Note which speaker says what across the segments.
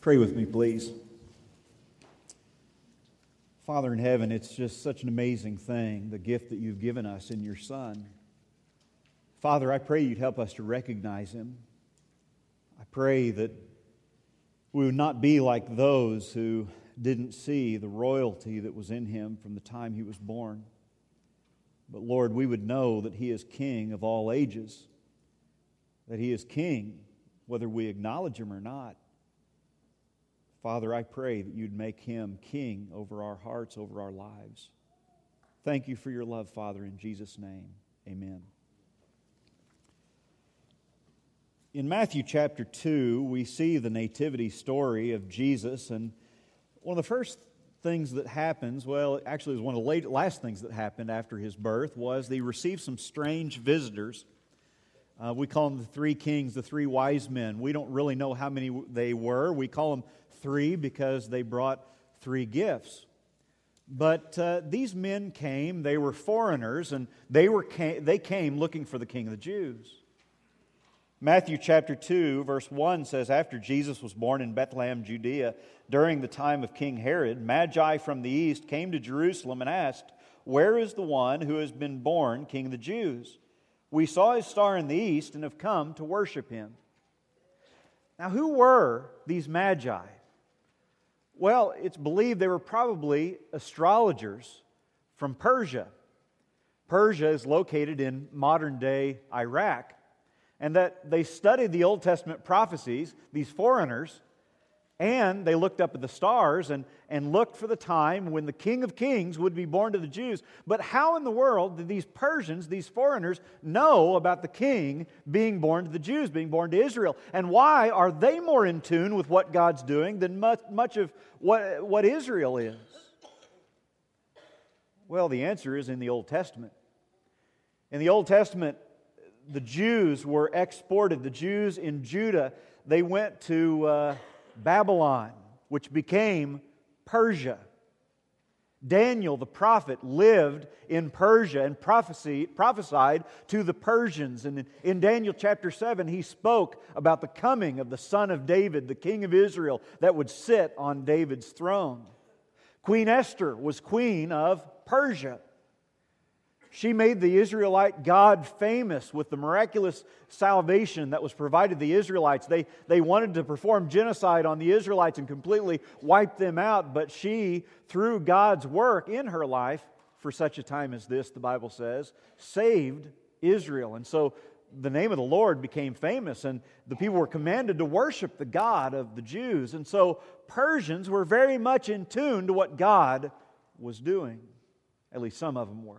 Speaker 1: Pray with me, please. Father in heaven, it's just such an amazing thing, the gift that you've given us in your Son. Father, I pray you'd help us to recognize Him. I pray that we would not be like those who didn't see the royalty that was in Him from the time He was born. But Lord, we would know that He is King of all ages, that He is King whether we acknowledge Him or not. Father, I pray that you'd make Him King over our hearts, over our lives. Thank you for your love, Father, in Jesus' name. Amen. In Matthew chapter 2, we see the nativity story of Jesus, and one of the first things that happens, well, actually it was one of the last things that happened after His birth, was that He received some strange visitors. We call them the three kings, the three wise men. We don't really know how many they were. We call them three because they brought three gifts. But these men came, they were foreigners, and they came looking for the King of the Jews. Matthew chapter 2, verse 1 says, "After Jesus was born in Bethlehem, Judea, during the time of King Herod, Magi from the east came to Jerusalem and asked, 'Where is the one who has been born King of the Jews? We saw his star in the east and have come to worship him.'" Now, who were these Magi? Well, it's believed they were probably astrologers from Persia. Persia is located in modern-day Iraq. And that they studied the Old Testament prophecies, these foreigners, and they looked up at the stars and looked for the time when the King of Kings would be born to the Jews. But how in the world did these Persians, these foreigners, know about the King being born to the Jews, being born to Israel? And why are they more in tune with what God's doing than much of what Israel is? Well, the answer is in the Old Testament. In the Old Testament, the Jews were exported. The Jews in Judah, they went to Babylon, which became Persia. Daniel, the prophet, lived in Persia and prophesied to the Persians. And in Daniel chapter 7, he spoke about the coming of the son of David, the king of Israel, that would sit on David's throne. Queen Esther was queen of Persia. She made the Israelite God famous with the miraculous salvation that was provided the Israelites. They wanted to perform genocide on the Israelites and completely wipe them out, but she, through God's work in her life, for such a time as this, the Bible says, saved Israel. And so the name of the Lord became famous, and the people were commanded to worship the God of the Jews. And so Persians were very much in tune to what God was doing. At least some of them were.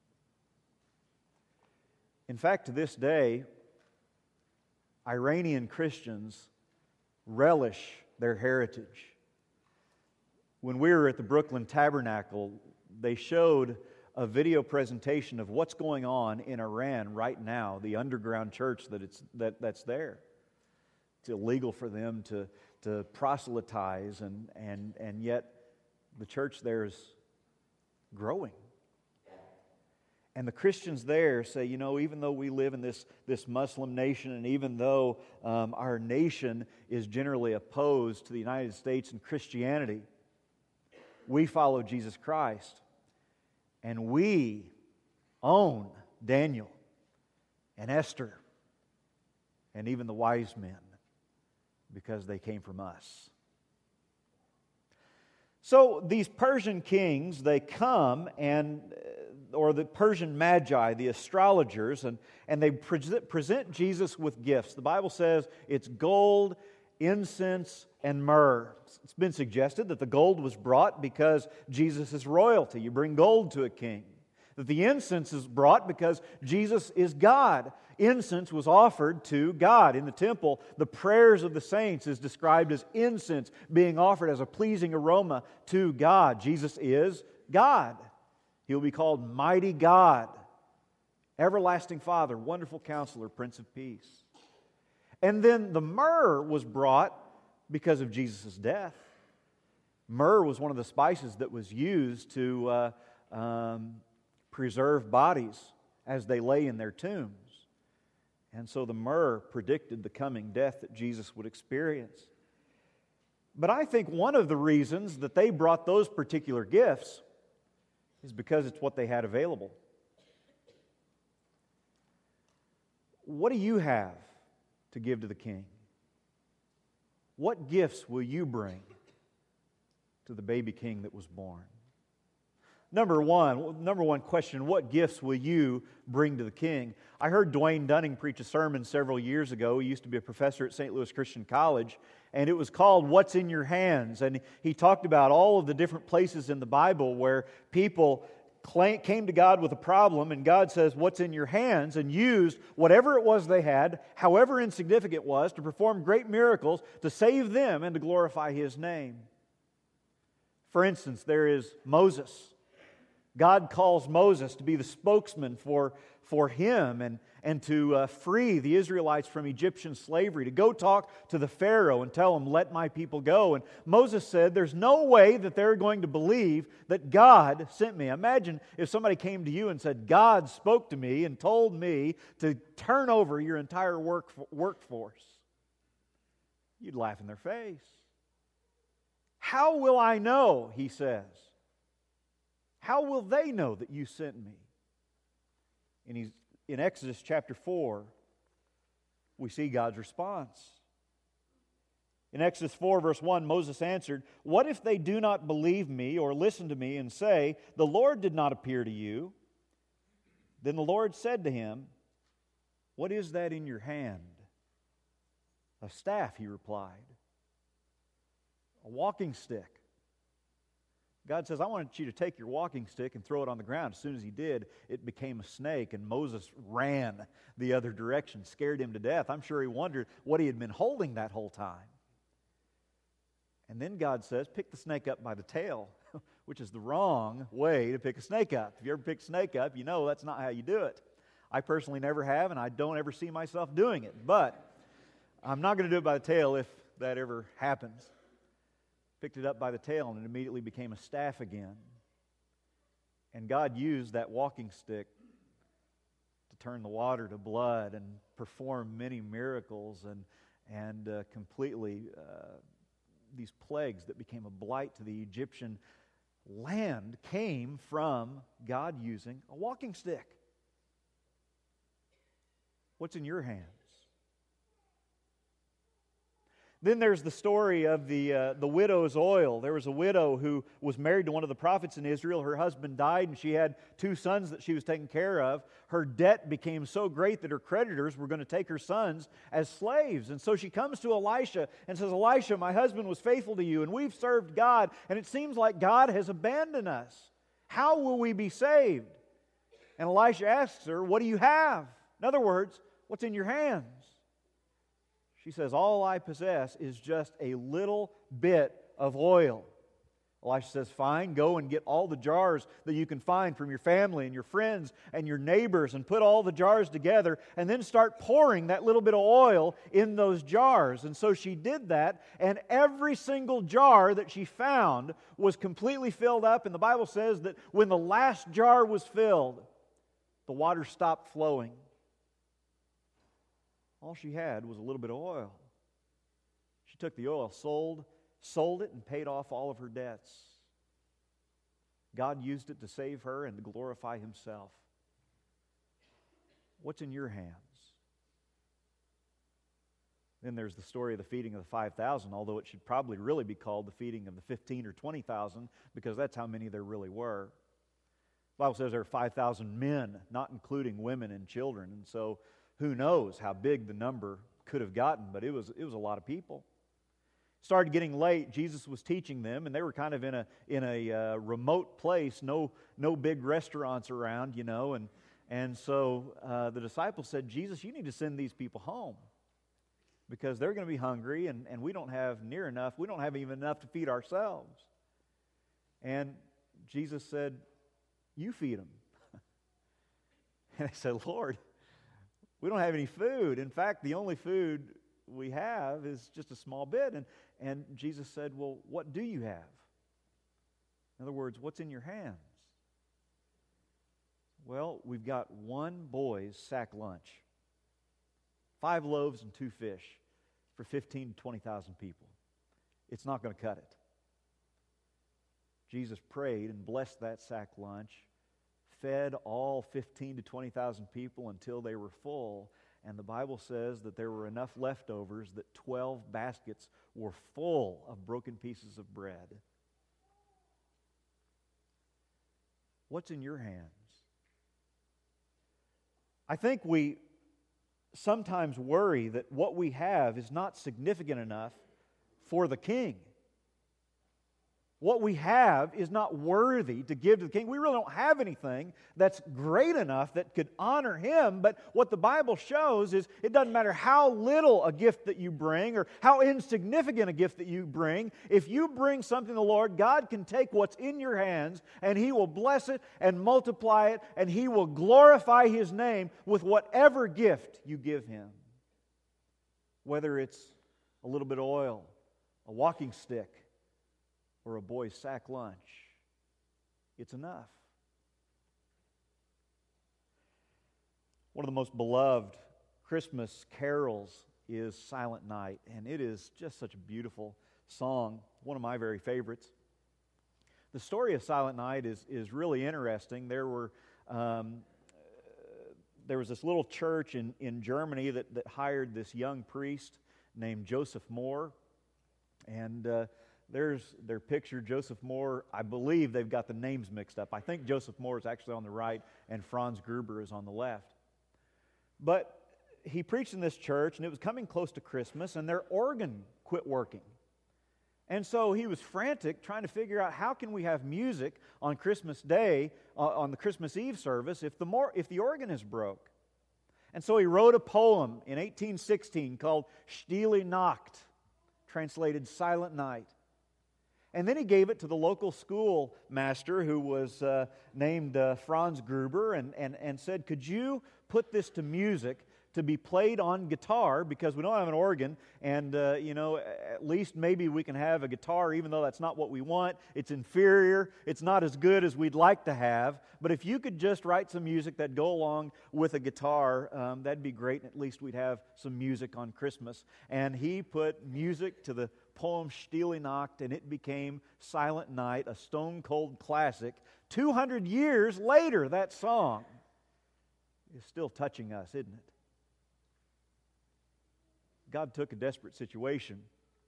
Speaker 1: In fact, to this day, Iranian Christians relish their heritage. When we were at the Brooklyn Tabernacle, they showed a video presentation of what's going on in Iran right now, the underground church that's there. It's illegal for them to proselytize, and yet the church there is growing. And the Christians there say, even though we live in this Muslim nation, and even though our nation is generally opposed to the United States and Christianity, we follow Jesus Christ. And we own Daniel and Esther and even the wise men because they came from us. So these Persian kings, they come or the Persian magi, the astrologers, and they present Jesus with gifts. The Bible says it's gold, incense, and myrrh. It's been suggested that the gold was brought because Jesus is royalty. You bring gold to a king. That the incense is brought because Jesus is God. Incense was offered to God. In the temple, the prayers of the saints is described as incense being offered as a pleasing aroma to God. Jesus is God. He will be called Mighty God, Everlasting Father, Wonderful Counselor, Prince of Peace. And then the myrrh was brought because of Jesus' death. Myrrh was one of the spices that was used to preserve bodies as they lay in their tombs. And so the myrrh predicted the coming death that Jesus would experience. But I think one of the reasons that they brought those particular gifts is because it's what they had available. What do you have to give to the king? What gifts will you bring to the baby king that was born? Number one question, what gifts will you bring to the king? I heard Dwayne Dunning preach a sermon several years ago. He used to be a professor at St. Louis Christian College, and it was called What's in Your Hands? And he talked about all of the different places in the Bible where people came to God with a problem, and God says, what's in your hands? And used whatever it was they had, however insignificant it was, to perform great miracles, to save them and to glorify His name. For instance, there is Moses. God calls Moses to be the spokesman for Him and to free the Israelites from Egyptian slavery, to go talk to the Pharaoh and tell him, let my people go. And Moses said, there's no way that they're going to believe that God sent me. Imagine if somebody came to you and said, God spoke to me and told me to turn over your entire workforce. You'd laugh in their face. How will I know, he says. How will they know that you sent me? And in Exodus chapter 4, we see God's response. In Exodus 4, verse 1, Moses answered, what if they do not believe me or listen to me and say, the Lord did not appear to you? Then the Lord said to him, what is that in your hand? A staff, he replied. A walking stick. God says, I want you to take your walking stick and throw it on the ground. As soon as he did, it became a snake, and Moses ran the other direction, scared him to death. I'm sure he wondered what he had been holding that whole time. And then God says, pick the snake up by the tail, which is the wrong way to pick a snake up. If you ever pick a snake up, you know that's not how you do it. I personally never have, and I don't ever see myself doing it. But I'm not going to do it by the tail if that ever happens. Picked it up by the tail, and it immediately became a staff again. And God used that walking stick to turn the water to blood and perform many miracles and completely these plagues that became a blight to the Egyptian land came from God using a walking stick. What's in your hands? Then there's the story of the widow's oil. There was a widow who was married to one of the prophets in Israel. Her husband died, and she had 2 sons that she was taking care of. Her debt became so great that her creditors were going to take her sons as slaves. And so she comes to Elisha and says, Elisha, my husband was faithful to you, and we've served God, and it seems like God has abandoned us. How will we be saved? And Elisha asks her, what do you have? In other words, what's in your hands? She says, all I possess is just a little bit of oil. Elisha says, fine, go and get all the jars that you can find from your family and your friends and your neighbors and put all the jars together and then start pouring that little bit of oil in those jars. And so she did that, and every single jar that she found was completely filled up. And the Bible says that when the last jar was filled, the water stopped flowing. All she had was a little bit of oil. She took the oil, sold it, and paid off all of her debts. God used it to save her and to glorify Himself. What's in your hands? Then there's the story of the feeding of the 5,000, although it should probably really be called the feeding of the 15 or 20,000, because that's how many there really were. The Bible says there are 5,000 men, not including women and children, and so who knows how big the number could have gotten, but it was a lot of people. It started getting late. Jesus was teaching them, and they were kind of in a remote place, no big restaurants around, and so the disciples said, Jesus, you need to send these people home because they're going to be hungry, and we don't have near enough. We don't have even enough to feed ourselves. And Jesus said, you feed them. And they said, Lord, we don't have any food. In fact, the only food we have is just a small bit. And Jesus said, well, what do you have? In other words, what's in your hands? Well, we've got one boy's sack lunch. 5 loaves and 2 fish for 15 to 20,000 people. it's not going to cut it. Jesus prayed and blessed that sack lunch, fed all 15 to 20,000 people until they were full, and the Bible says that there were enough leftovers that 12 baskets were full of broken pieces of bread. What's in your hands? I think we sometimes worry that what we have is not significant enough for the King. What we have is not worthy to give to the King. We really don't have anything that's great enough that could honor Him. But what the Bible shows is it doesn't matter how little a gift that you bring or how insignificant a gift that you bring. If you bring something to the Lord, God can take what's in your hands and He will bless it and multiply it, and He will glorify His name with whatever gift you give Him. Whether it's a little bit of oil, a walking stick, or a boy's sack lunch, it's enough. One of the most beloved Christmas carols is Silent Night, and it is just such a beautiful song, one of my very favorites. The story of Silent Night is really interesting. There was this little church in Germany that hired this young priest named Joseph Mohr, and there's their picture, Joseph Mohr. I believe they've got the names mixed up. I think Joseph Mohr is actually on the right and Franz Gruber is on the left. But he preached in this church, and it was coming close to Christmas, and their organ quit working. And so he was frantic trying to figure out how can we have music on Christmas Day, on the Christmas Eve service, if the organ is broke. And so he wrote a poem in 1816 called Stille Nacht, translated Silent Night. And then he gave it to the local school master who was named Franz Gruber and said, could you put this to music to be played on guitar, because we don't have an organ, and at least maybe we can have a guitar, even though that's not what we want. It's inferior. It's not as good as we'd like to have. But if you could just write some music that'd go along with a guitar, that'd be great, and at least we'd have some music on Christmas. And he put music to the poem Stille Nacht, and it became Silent Night, a stone-cold classic. 200 years later, that song is still touching us, isn't it? God took a desperate situation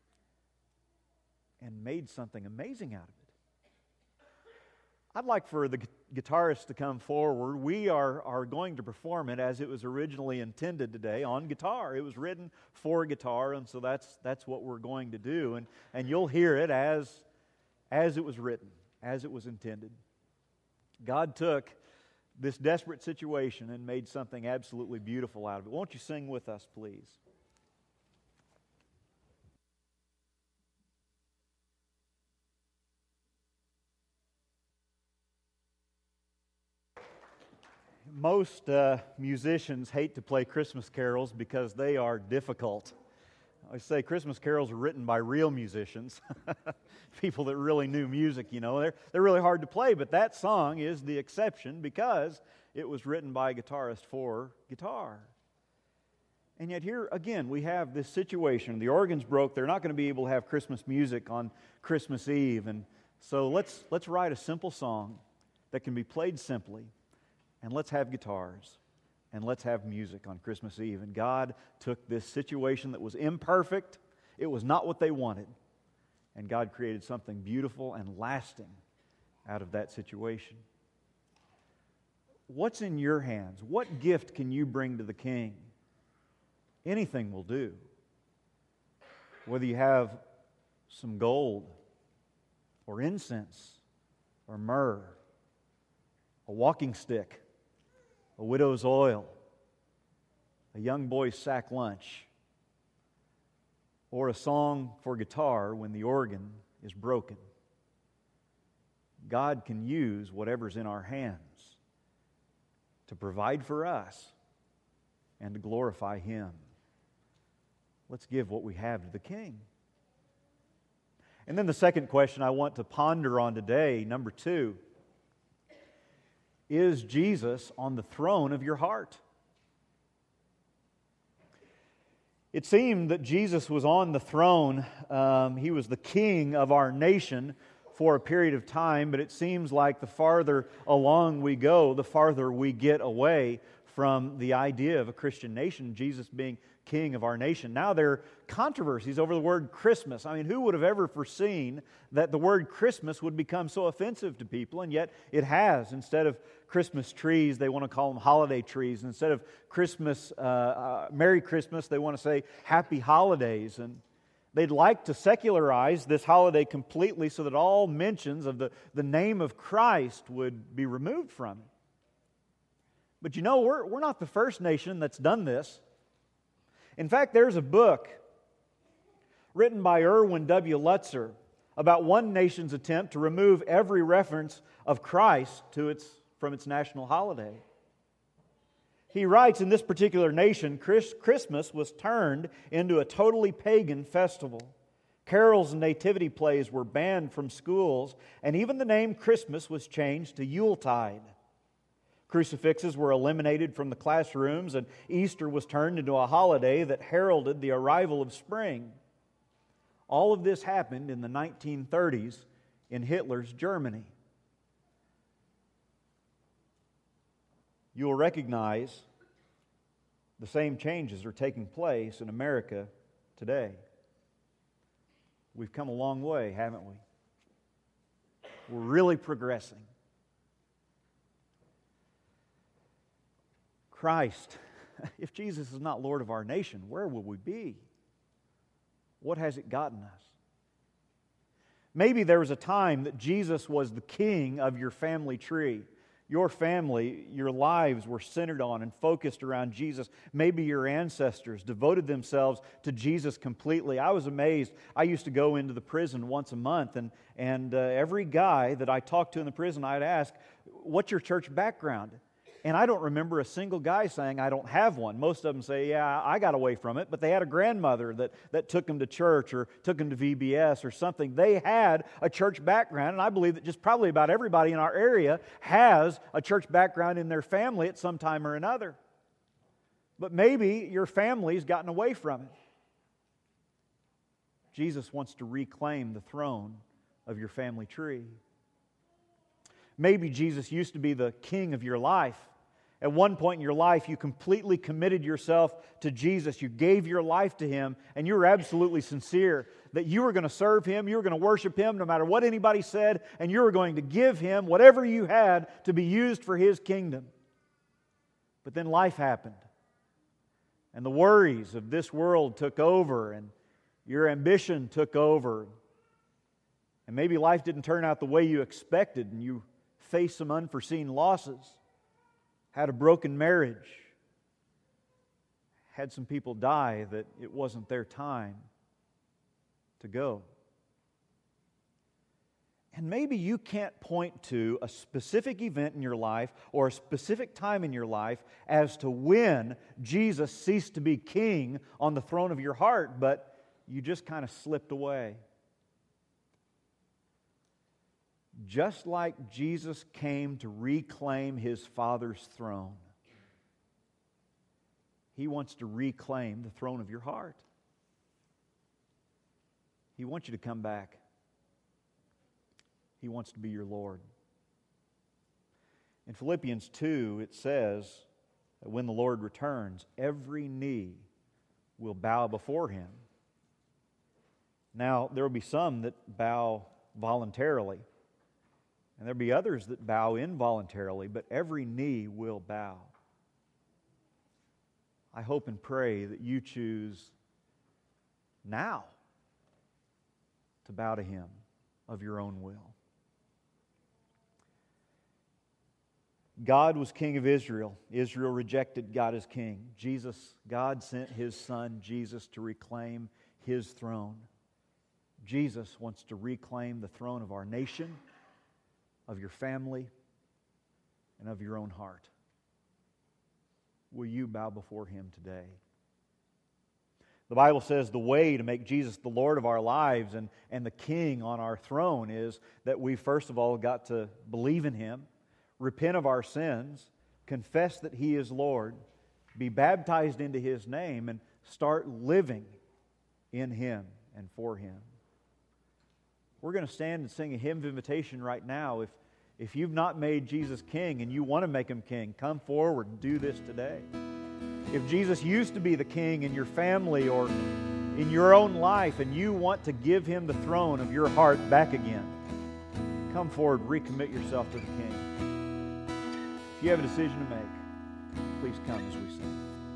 Speaker 1: and made something amazing out of it. I'd like for the guitarist to come forward. We are going to perform it as it was originally intended today, on guitar. It was written for guitar, and so that's what we're going to do. And you'll hear it as it was written, as it was intended. God took this desperate situation and made something absolutely beautiful out of it. Won't you sing with us, please? Most musicians hate to play Christmas carols because they are difficult. I say Christmas carols are written by real musicians, people that really knew music, They're really hard to play, but that song is the exception because it was written by a guitarist for guitar. And yet here, again, we have this situation. The organ's broke. They're not going to be able to have Christmas music on Christmas Eve. And so let's write a simple song that can be played simply. And let's have guitars, and let's have music on Christmas Eve. And God took this situation that was imperfect. It was not what they wanted. And God created something beautiful and lasting out of that situation. What's in your hands? What gift can you bring to the King? Anything will do. Whether you have some gold, or incense, or myrrh, a walking stick, a widow's oil, a young boy's sack lunch, or a song for guitar when the organ is broken. God can use whatever's in our hands to provide for us and to glorify Him. Let's give what we have to the King. And then the second question I want to ponder on today, number 2, is Jesus on the throne of your heart? It seemed that Jesus was on the throne. He was the king of our nation for a period of time, but it seems like the farther along we go, the farther we get away from the idea of a Christian nation, Jesus being king of our nation. Now there are controversies over the word Christmas. I mean, who would have ever foreseen that the word Christmas would become so offensive to people? And yet it has. Instead of Christmas trees, they want to call them holiday trees. Instead of Christmas, Merry Christmas, they want to say Happy Holidays. And they'd like to secularize this holiday completely so that all mentions of the name of Christ would be removed from it. But you know, we're not the first nation that's done this. In fact, there's a book written by Erwin W. Lutzer about one nation's attempt to remove every reference of Christ from its national holiday. He writes, in this particular nation, Christmas was turned into a totally pagan festival. Carols and nativity plays were banned from schools, and even the name Christmas was changed to Yuletide. Crucifixes were eliminated from the classrooms, and Easter was turned into a holiday that heralded the arrival of spring. All of this happened in the 1930s in Hitler's Germany. You will recognize the same changes are taking place in America today. We've come a long way, haven't we? We're really progressing. Christ, if Jesus is not Lord of our nation, where will we be? What has it gotten us? Maybe there was a time that Jesus was the king of your family tree. Your family, your lives were centered on and focused around Jesus. Maybe your ancestors devoted themselves to Jesus completely. I was amazed. I used to go into the prison once a month, and every guy that I talked to in the prison, I'd ask, "What's your church background?" And I don't remember a single guy saying, "I don't have one." Most of them say, "Yeah, I got away from it," but they had a grandmother that took them to church or took them to VBS or something. They had a church background, and I believe that just probably about everybody in our area has a church background in their family at some time or another. But maybe your family's gotten away from it. Jesus wants to reclaim the throne of your family tree. Maybe Jesus used to be the king of your life. At one point in your life, you completely committed yourself to Jesus. You gave your life to Him, and you were absolutely sincere that you were going to serve Him, you were going to worship Him no matter what anybody said, and you were going to give Him whatever you had to be used for His kingdom. But then life happened, and the worries of this world took over, and your ambition took over, and maybe life didn't turn out the way you expected, and you faced some unforeseen losses. Had a broken marriage, had some people die that it wasn't their time to go. And maybe you can't point to a specific event in your life or a specific time in your life as to when Jesus ceased to be king on the throne of your heart, but you just kind of slipped away. Just like Jesus came to reclaim His Father's throne, He wants to reclaim the throne of your heart. He wants you to come back. He wants to be your Lord. In Philippians 2, it says that when the Lord returns, every knee will bow before Him. Now, there will be some that bow voluntarily, and there'll be others that bow involuntarily, but every knee will bow. I hope and pray that you choose now to bow to Him of your own will. God was king of Israel. Israel rejected God as king. God sent His Son, Jesus, to reclaim His throne. Jesus wants to reclaim the throne of our nation, of your family, and of your own heart. Will you bow before Him today? The Bible says the way to make Jesus the Lord of our lives and the King on our throne is that we first of all got to believe in Him, repent of our sins, confess that He is Lord, be baptized into His name, and Start living in Him and for Him. We're going to stand and sing a hymn of invitation right now. If you've not made Jesus King and you want to make Him King, come forward and do this today. If Jesus used to be the King in your family or in your own life and you want to give Him the throne of your heart back again, come forward, recommit yourself to the King. If you have a decision to make, please come as we sing.